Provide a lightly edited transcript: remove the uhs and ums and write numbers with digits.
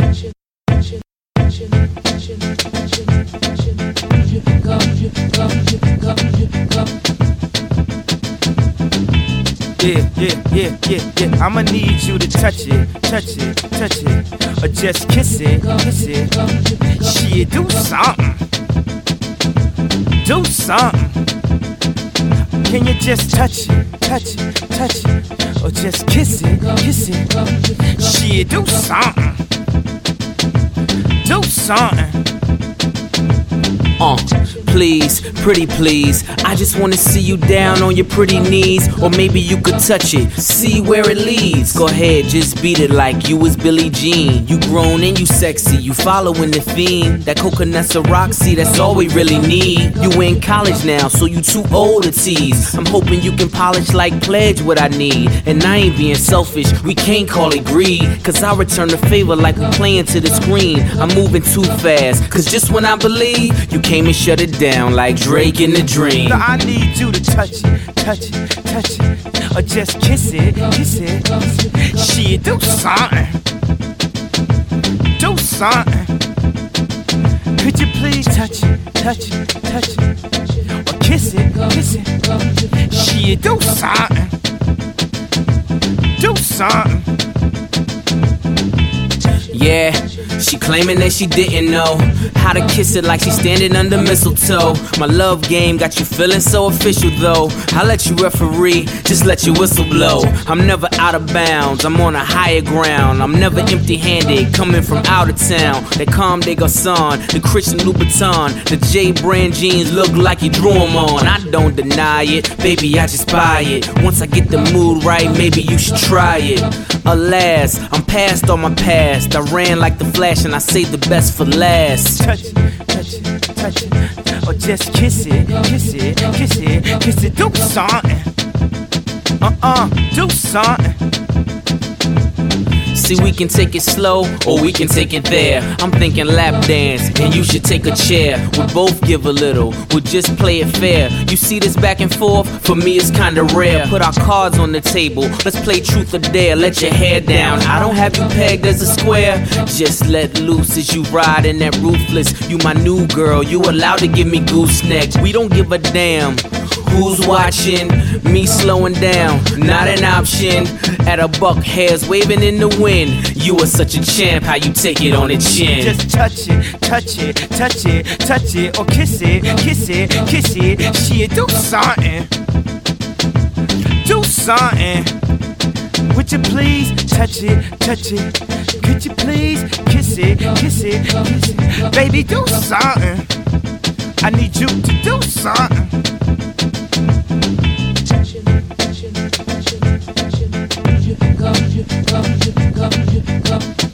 Yeah. I'ma need you to touch it, or just kiss it. Shit, do something. Can you just touch it, or just kiss it? Shit, do something. Please, pretty please, I just wanna see you down on your pretty knees. Or maybe you could touch it, see where it leads. Go ahead, just beat it like you was Billie Jean. You grown and you sexy, you following the theme. That coconut's a Roxy, that's all we really need. You in college now, so you too old to tease. I'm hoping you can polish like Pledge what I need. And I ain't being selfish, we can't call it greed. Cause I return the favor like we playing to the screen. I'm moving too fast, cause just when I believe, you came and shut it down like Drake in the Dream. So I need you to touch it, or just kiss it. Shit, do something. Could you please touch it, or kiss it. Shit, do something. Yeah, she claiming that she didn't know how to kiss it like she's standing under mistletoe. My love game got you feeling so official though. I'll let you referee, just let your whistle blow. I'm never out of bounds, I'm on a higher ground. I'm never empty-handed, coming from out of town. That Comme des Garçons, the Christian Louboutin, the J brand jeans look like you drew them on. I don't deny it, baby, I just buy it. Once I get the mood right, maybe you should try it. Alas, I'm past all my past. I ran like the Flash and I saved the best for last. Touch it, or just kiss it. Do something. Do something. See, we can take it slow, or we can take it there. I'm thinking lap dance, and you should take a chair. We'll both give a little, we'll just play it fair. You see this back and forth? For me it's kinda rare. Put our cards on the table, let's play truth or dare. Let your hair down, I don't have you pegged as a square. Just let loose as you ride in that Ruthless. You my new girl, you allowed to give me gooseneck. We don't give a damn who's watching, me slowing down, not an option. At a buck, hairs waving in the wind. You are such a champ, how you take it on the chin. Just touch it, or kiss it. Shit, do something. Would you please touch it? Could you please kiss it? Baby, do something. I need you to do something. Come.